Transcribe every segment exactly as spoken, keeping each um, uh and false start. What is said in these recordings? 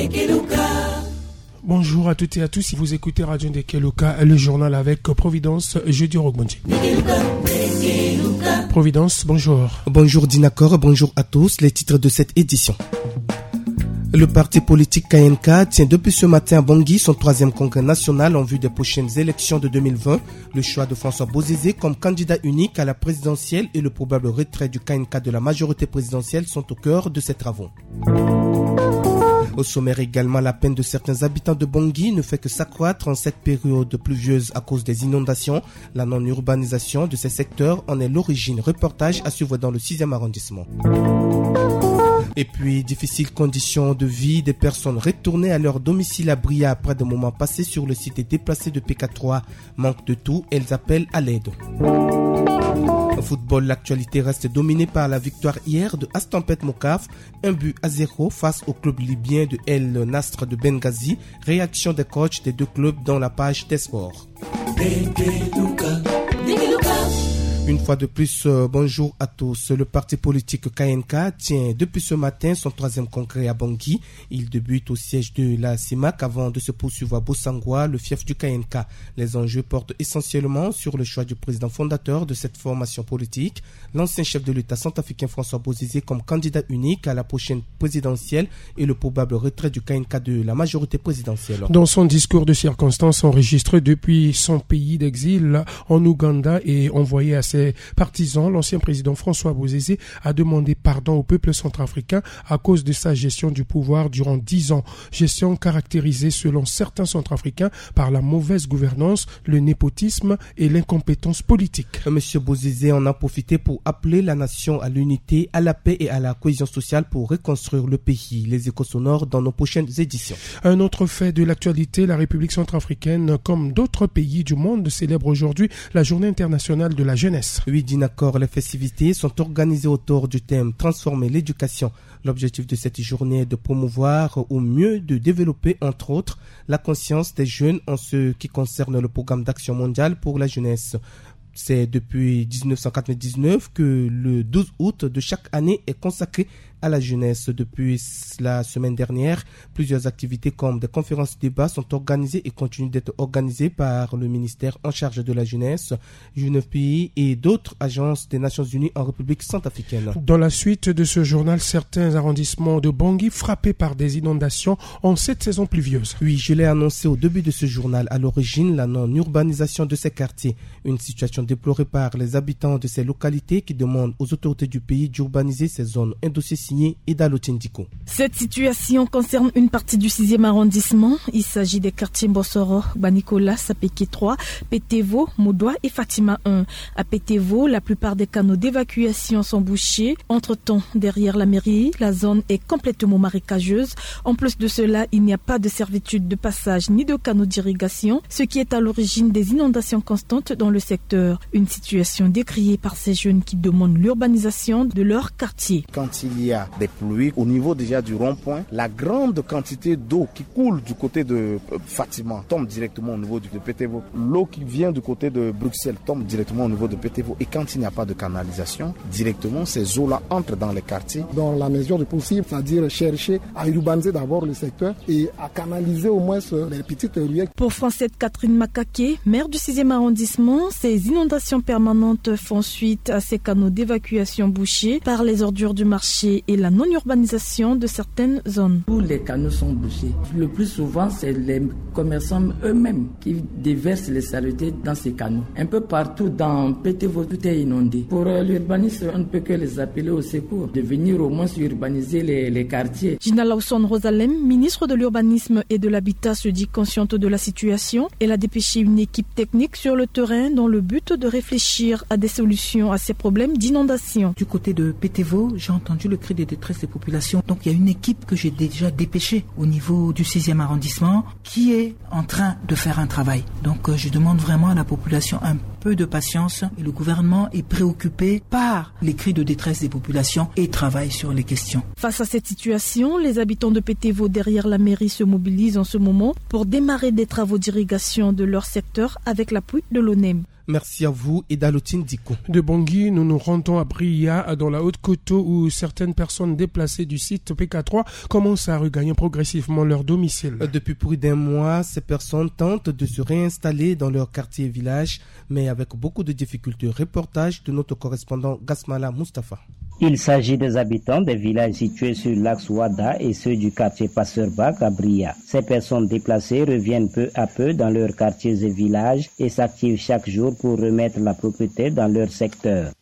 Bonjour à toutes et à tous, si vous écoutez Radio Ndekeluka, le journal avec Providence, jeudi Rogmonti. Providence, bonjour. Bonjour Dinakor, bonjour à tous, les titres de cette édition. Le parti politique K N K tient depuis ce matin à Bangui son troisième congrès national en vue des prochaines élections de deux mille vingt. Le choix de François Bozizé comme candidat unique à la présidentielle et le probable retrait du K N K de la majorité présidentielle sont au cœur de ces travaux. Au sommaire également, la peine de certains habitants de Bangui ne fait que s'accroître en cette période pluvieuse à cause des inondations. La non-urbanisation de ces secteurs en est l'origine. Reportage à suivre dans le sixième arrondissement. Et puis, difficiles conditions de vie des personnes retournées à leur domicile à Bria après des moments passés sur le site et déplacés de P K trois. Manque de tout, elles appellent à l'aide. Au football, l'actualité reste dominée par la victoire hier de Astampet Mokaf, un but à zéro face au club libyen de El Nasr de Benghazi. Réaction des coachs des deux clubs dans la page des sports. Une fois de plus, euh, bonjour à tous. Le parti politique K N K tient depuis ce matin son troisième congrès à Bangui. Il débute au siège de la C I M A C avant de se poursuivre à Bossangwa, le fief du K N K. Les enjeux portent essentiellement sur le choix du président fondateur de cette formation politique, l'ancien chef de l'État centrafricain François Bozizé comme candidat unique à la prochaine présidentielle et le probable retrait du K N K de la majorité présidentielle. Dans son discours de circonstance enregistré depuis son pays d'exil en Ouganda et envoyé à ses partisans, l'ancien président François Bozizé a demandé pardon au peuple centrafricain à cause de sa gestion du pouvoir durant dix ans. Gestion caractérisée selon certains centrafricains par la mauvaise gouvernance, le népotisme et l'incompétence politique. Monsieur Bozizé en a profité pour appeler la nation à l'unité, à la paix et à la cohésion sociale pour reconstruire le pays. Les échos sonores dans nos prochaines éditions. Un autre fait de l'actualité, la République centrafricaine, comme d'autres pays du monde, célèbre aujourd'hui la Journée internationale de la jeunesse. Oui, Dinakor, les festivités sont organisées autour du thème « Transformer l'éducation ». L'objectif de cette journée est de promouvoir ou mieux de développer, entre autres, la conscience des jeunes en ce qui concerne le programme d'action mondiale pour la jeunesse. C'est depuis dix-neuf cent quatre-vingt-dix-neuf que le douze août de chaque année est consacré à la jeunesse. Depuis la semaine dernière, plusieurs activités comme des conférences débats sont organisées et continuent d'être organisées par le ministère en charge de la jeunesse, U N F P I et d'autres agences des Nations Unies en République centrafricaine. Dans la suite de ce journal, certains arrondissements de Bangui frappés par des inondations en cette saison pluvieuse. Oui, je l'ai annoncé au début de ce journal. À l'origine, la non-urbanisation de ces quartiers. Une situation déplorée par les habitants de ces localités qui demandent aux autorités du pays d'urbaniser ces zones. Un dossier signé Ida Lotindiko. Cette situation concerne une partie du sixième arrondissement. Il s'agit des quartiers Mbossoro, Banikola, Sapeke trois, Pétévo, Moudoua et Fatima un. À Pétévo, la plupart des canaux d'évacuation sont bouchés. Entre-temps, derrière la mairie, la zone est complètement marécageuse. En plus de cela, il n'y a pas de servitude de passage ni de canaux d'irrigation, ce qui est à l'origine des inondations constantes dans le secteur. Une situation décriée par ces jeunes qui demandent l'urbanisation de leur quartier. Quand il y a des pluies, au niveau déjà du rond-point, la grande quantité d'eau qui coule du côté de Fatima tombe directement au niveau de Pétévo. L'eau qui vient du côté de Bruxelles tombe directement au niveau de Pétévo. Et quand il n'y a pas de canalisation, directement ces eaux-là entrent dans les quartiers. Dans la mesure du possible, c'est-à-dire chercher à urbaniser d'abord le secteur et à canaliser au moins les petites ruelles. Pour Francette Catherine Makake, maire du sixième arrondissement, ces inondations permanentes font suite à ces canaux d'évacuation bouchés par les ordures du marché et la non-urbanisation de certaines zones. Tous les canaux sont bouchés. Le plus souvent, c'est les commerçants eux-mêmes qui déversent les saletés dans ces canaux. Un peu partout dans Pétévo, tout est inondé. Pour l'urbanisme, on ne peut que les appeler au secours, de venir au moins urbaniser les, les quartiers. Gina Lawson Rosalem, ministre de l'Urbanisme et de l'Habitat, se dit consciente de la situation. Elle a dépêché une équipe technique sur le terrain dans le but de réfléchir à des solutions à ces problèmes d'inondation. Du côté de Pétévo, j'ai entendu le cri de détresse des populations. Donc il y a une équipe que j'ai déjà dépêchée au niveau du sixième arrondissement qui est en train de faire un travail. Donc euh, je demande vraiment à la population un peu de patience. Et le gouvernement est préoccupé par les cris de détresse des populations et travaille sur les questions. Face à cette situation, les habitants de Pétévo derrière la mairie se mobilisent en ce moment pour démarrer des travaux d'irrigation de leur secteur avec l'appui de l'O N E M. Merci à vous, Edalotine Diko. De Bangui, nous nous rendons à Bria, dans la Haute-Coteau, où certaines personnes déplacées du site P K trois commencent à regagner progressivement leur domicile. Depuis plus d'un mois, ces personnes tentent de se réinstaller dans leur quartier et village, mais avec beaucoup de difficultés. Reportage de notre correspondant Gasmala Mustafa. Il s'agit des habitants des villages situés sur l'axe Ouada et ceux du quartier Passeurbac à Bria. Ces personnes déplacées reviennent peu à peu dans leurs quartiers et villages et s'activent chaque jour pour remettre la propriété dans leur secteur.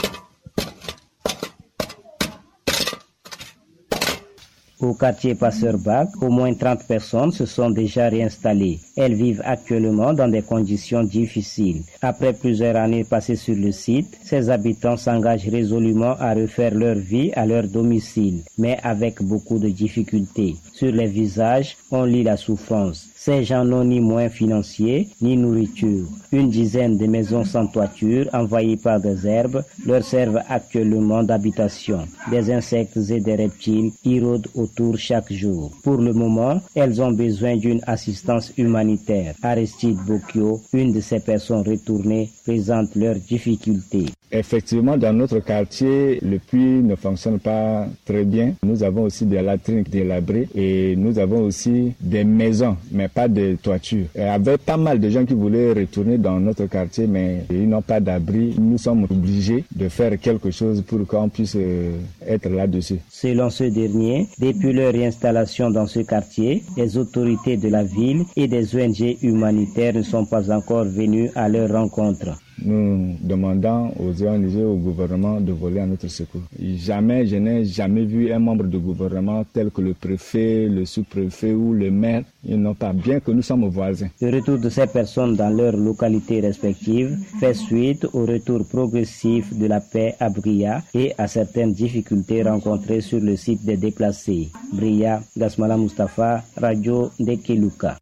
Au quartier Passeurbac, au moins trente personnes se sont déjà réinstallées. Elles vivent actuellement dans des conditions difficiles. Après plusieurs années passées sur le site, ces habitants s'engagent résolument à refaire leur vie à leur domicile, mais avec beaucoup de difficultés. Sur les visages, on lit la souffrance. Ces gens n'ont ni moyens financiers, ni nourriture. Une dizaine de maisons sans toiture, envahies par des herbes, leur servent actuellement d'habitation. Des insectes et des reptiles y rôdent autour chaque jour. Pour le moment, elles ont besoin d'une assistance humanitaire. Aristide Bokio, une de ces personnes retournées, présente leurs difficultés. Effectivement, dans notre quartier, le puits ne fonctionne pas très bien. Nous avons aussi des latrines délabrées et nous avons aussi des maisons, mais pas de toiture. Il y avait pas mal de gens qui voulaient retourner dans notre quartier, mais ils n'ont pas d'abri. Nous sommes obligés de faire quelque chose pour qu'on puisse être là-dessus. Selon ce dernier, depuis leur réinstallation dans ce quartier, les autorités de la ville et des O N G humanitaires ne sont pas encore venus à leur rencontre. Nous demandons aux O N G et au gouvernement de voler à notre secours. Jamais, je n'ai jamais vu un membre du gouvernement tel que le préfet, le sous-préfet ou le maire. Ils n'ont pas, bien que nous sommes voisins. Le retour de ces personnes dans leurs localités respectives fait suite au retour progressif de la paix à Bria et à certaines difficultés rencontrées sur le site des déplacés. Bria, Gasmala Mustafa, Radio Dekeluka.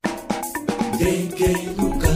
Dekeluka.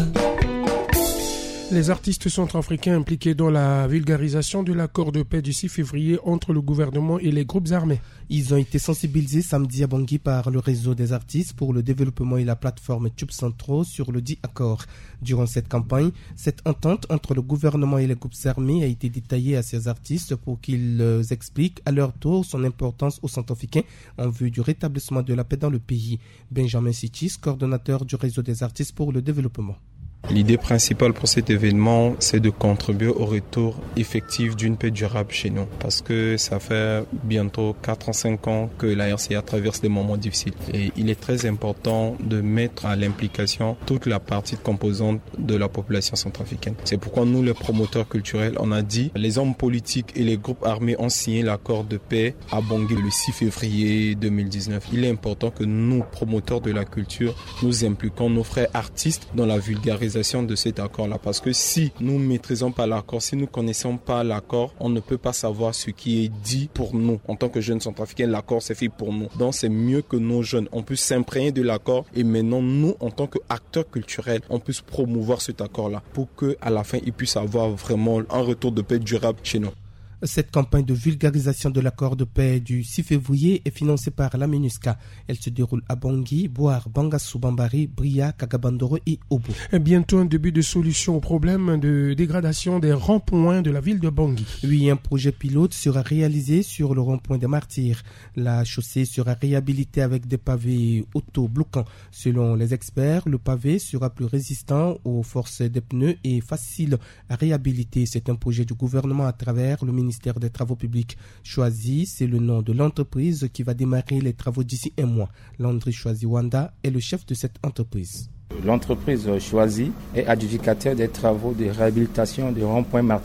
Les artistes centrafricains impliqués dans la vulgarisation de l'accord de paix du six février entre le gouvernement et les groupes armés. Ils ont été sensibilisés samedi à Bangui par le réseau des artistes pour le développement et la plateforme Tube Centro sur le dit accord. Durant cette campagne, cette entente entre le gouvernement et les groupes armés a été détaillée à ces artistes pour qu'ils expliquent à leur tour son importance aux Centrafricains en vue du rétablissement de la paix dans le pays. Benjamin Sitis, coordonnateur du réseau des artistes pour le développement. L'idée principale pour cet événement, c'est de contribuer au retour effectif d'une paix durable chez nous. Parce que ça fait bientôt quatre ans, cinq ans que la R C A traverse des moments difficiles. Et il est très important de mettre à l'implication toute la partie composante de la population centrafricaine. C'est pourquoi nous, les promoteurs culturels, on a dit, les hommes politiques et les groupes armés ont signé l'accord de paix à Bangui le six février deux mille dix-neuf. Il est important que nous, promoteurs de la culture, nous impliquons nos frères artistes dans la vulgarisation de cet accord-là, parce que si nous ne maîtrisons pas l'accord, si nous ne connaissons pas l'accord, on ne peut pas savoir ce qui est dit pour nous. En tant que jeunes centrafricains, l'accord c'est fait pour nous. Donc c'est mieux que nos jeunes, on puisse s'imprégner de l'accord et maintenant nous, en tant qu'acteurs culturels, on puisse promouvoir cet accord-là pour qu'à la fin, il puisse avoir vraiment un retour de paix durable chez nous. Cette campagne de vulgarisation de l'accord de paix du six février est financée par la MINUSCA. Elle se déroule à Bangui, Boar, Bangassou, Bambari, Bria, Kagabandoro et Obo. Et bientôt un début de solution au problème de dégradation des ronds-points de la ville de Bangui. Oui, un projet pilote sera réalisé sur le rond-point des Martyrs. La chaussée sera réhabilitée avec des pavés auto-bloquants. Selon les experts, le pavé sera plus résistant aux forces des pneus et facile à réhabiliter. C'est un projet du gouvernement à travers le ministère des Travaux publics. Choisi, c'est le nom de l'entreprise qui va démarrer les travaux d'ici un mois. Landry Choisi Wanda est le chef de cette entreprise. L'entreprise Choisi est adjudicataire des travaux de réhabilitation du rond-point Martyr.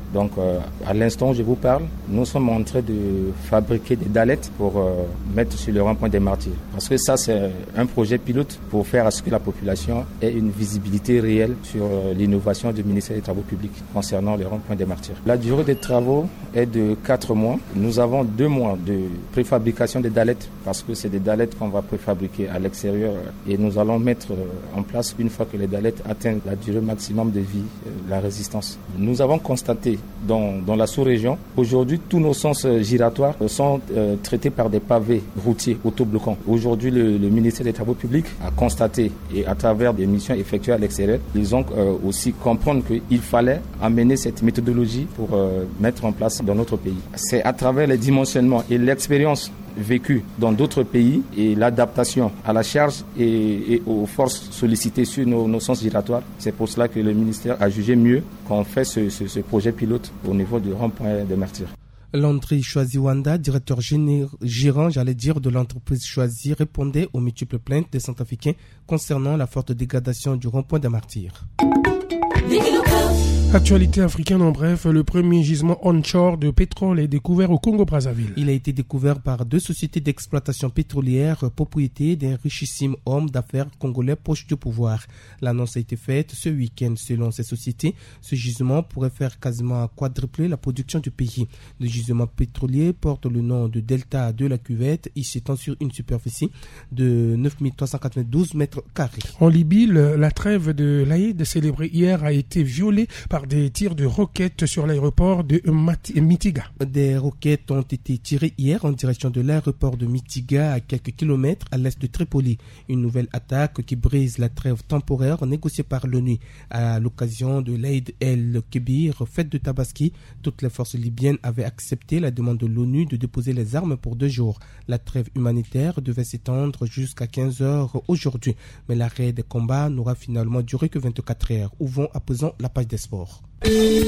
Donc euh, à l'instant où je vous parle, nous sommes en train de fabriquer des dallettes pour euh, mettre sur le rond-point des Martyrs. Parce que ça c'est un projet pilote pour faire à ce que la population ait une visibilité réelle sur euh, l'innovation du ministère des Travaux publics concernant le rond-point des Martyrs. La durée des travaux est de quatre mois. Nous avons deux mois de préfabrication des dallettes parce que c'est des dallettes qu'on va préfabriquer à l'extérieur et nous allons mettre en place une fois que les dallettes atteignent la durée maximum de vie, la résistance. Nous avons constaté dans, dans la sous-région, aujourd'hui tous nos sens giratoires sont euh, traités par des pavés routiers autobloquants. Aujourd'hui le, le ministère des Travaux publics a constaté et à travers des missions effectuées à l'extérieur, ils ont euh, aussi compris qu'il fallait amener cette méthodologie pour euh, mettre en place dans notre pays. C'est à travers les dimensionnements et l'expérience vécue dans d'autres pays et l'adaptation à la charge et, et aux forces sollicitées sur nos, nos sens giratoires. C'est pour cela que le ministère a jugé mieux qu'on fait ce, ce, ce projet pilote au niveau du rond-point de Martyrs. Landry Choisi-Wanda, directeur gérant, j'allais dire, de l'entreprise Choisi, répondait aux multiples plaintes des Centrafricains concernant la forte dégradation du rond-point des Martyrs. Actualité africaine en bref, le premier gisement onshore de pétrole est découvert au Congo-Brazzaville. Il a été découvert par deux sociétés d'exploitation pétrolière, propriété d'un richissime homme d'affaires congolais proche du pouvoir. L'annonce a été faite ce week-end. Selon ces sociétés, ce gisement pourrait faire quasiment quadrupler la production du pays. Le gisement pétrolier porte le nom de Delta de la Cuvette. Il s'étend sur une superficie de neuf mille trois cent quatre-vingt-douze mètres carrés. En Libye, la trêve de l'Aïd célébrée hier a été violée par des tirs de roquettes sur l'aéroport de Mitiga. Des roquettes ont été tirées hier en direction de l'aéroport de Mitiga à quelques kilomètres à l'est de Tripoli. Une nouvelle attaque qui brise la trêve temporaire négociée par l'ONU. À l'occasion de l'Aïd el-Kébir, fête de Tabaski, toutes les forces libyennes avaient accepté la demande de l'ONU de déposer les armes pour deux jours. La trêve humanitaire devait s'étendre jusqu'à quinze heures aujourd'hui, mais l'arrêt des combats n'aura finalement duré que vingt-quatre heures. Ouvrons à présent la page des sports. Et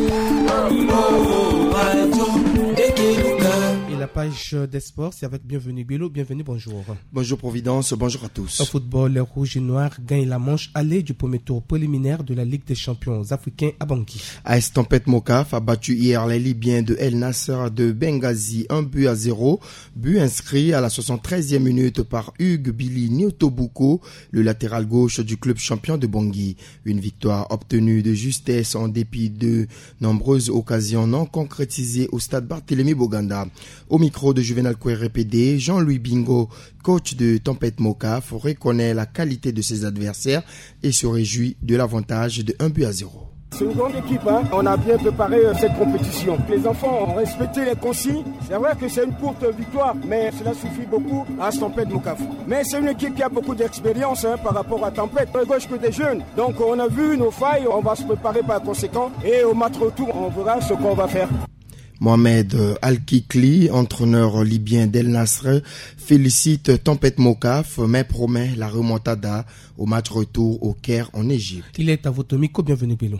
la page des sports, c'est avec Bienvenue Bello. Bienvenue, bonjour. Bonjour Providence, bonjour à tous. Au football, les Rouges et Noirs gagnent la manche allée du premier tour préliminaire de la Ligue des champions africains à Bangui. A S Tempête Mokaf a battu hier les Libyens de El Nasser de Benghazi, un but à zéro. But inscrit à la soixante-treizième minute par Hugues Billy Nyotobuko, le latéral gauche du club champion de Bangui. Une victoire obtenue de justesse en dépit de nombreuses occasions non concrétisées au stade Barthélemy Boganda. Au micro de Juvenal Kouéré P D, Jean-Louis Bingo, coach de Tempête Mokaf, reconnaît la qualité de ses adversaires et se réjouit de l'avantage de un but à zéro. C'est une grande équipe, hein. On a bien préparé euh, cette compétition. Les enfants ont respecté les consignes. C'est vrai que c'est une courte victoire, mais cela suffit beaucoup à Tempête Mokaf. Mais c'est une équipe qui a beaucoup d'expérience hein, par rapport à Tempête. On ne gauche que des jeunes. Donc on a vu nos failles, on va se préparer par conséquent. Et au match retour, on verra ce qu'on va faire. Mohamed Al-Kikli, entraîneur libyen d'El Nasr, félicite Tempête Mokaf, mais promet la remontada au match retour au Caire en Égypte. Il est à votre micro, bienvenue Bello.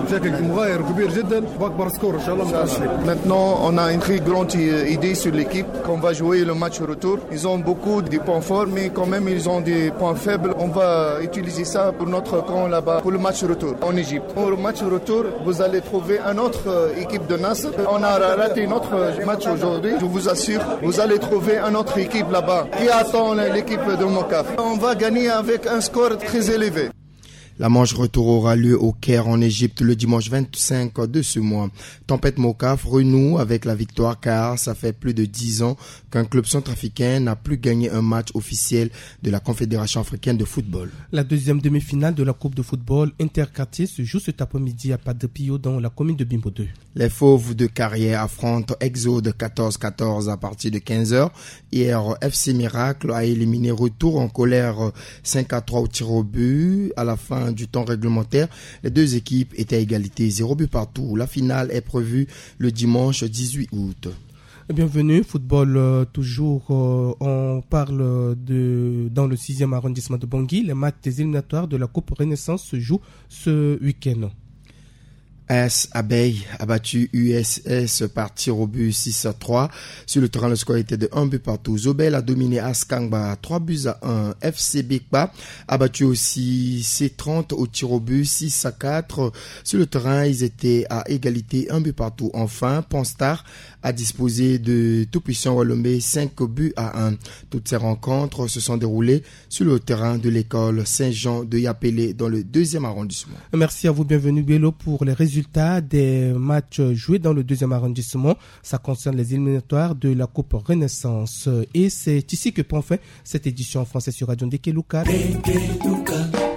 Maintenant, on a une très grande idée sur l'équipe qu'on va jouer le match retour. Ils ont beaucoup de points forts, mais quand même ils ont des points faibles. On va utiliser ça pour notre camp là-bas, pour le match retour en Égypte. Pour le match retour, vous allez trouver une autre équipe de Nasr. On a raté notre match aujourd'hui. Je vous assure, vous allez trouver une autre équipe là-bas qui attend l'équipe de Mokaf. On va gagner avec un score très élevé. La manche retour aura lieu au Caire en Égypte le dimanche vingt-cinq de ce mois. Tempête Mokaf renoue avec la victoire car ça fait plus de dix ans qu'un club centrafricain n'a plus gagné un match officiel de la Confédération africaine de football. La deuxième demi-finale de la Coupe de football interquartier se joue cet après-midi à Padre Pio dans la commune de Bimbo deux. Les Fauves de Carrière affrontent Exode quatorze quatorze à partir de quinze heures. Hier, F C Miracle a éliminé Retour en colère cinq à trois au tir au but. À la fin du temps réglementaire, les deux équipes étaient à égalité, zéro but partout. La finale est prévue le dimanche dix-huit août. Bienvenue, football euh, toujours, euh, on parle de dans le sixième arrondissement de Bangui. Les matchs des éliminatoires de la Coupe Renaissance se jouent ce week-end. A S Abeille a battu U S S par tir au but six à trois. Sur le terrain, le score était de un but partout. Zobel a dominé Askangba trois buts à un. F C Bekba a battu aussi C trente au tir au but six à quatre. Sur le terrain, ils étaient à égalité, un but partout. Enfin, Ponstar a disposé de tout-puissant Wallombé cinq buts à un. Toutes ces rencontres se sont déroulées sur le terrain de l'école Saint-Jean de Yapélé dans le deuxième arrondissement. Merci à vous, bienvenue Bélo pour les résultats des matchs joués dans le deuxième arrondissement. Ça concerne les éliminatoires de la Coupe Renaissance. Et c'est ici que prend fin cette édition en français sur Radio Ndeke Luka.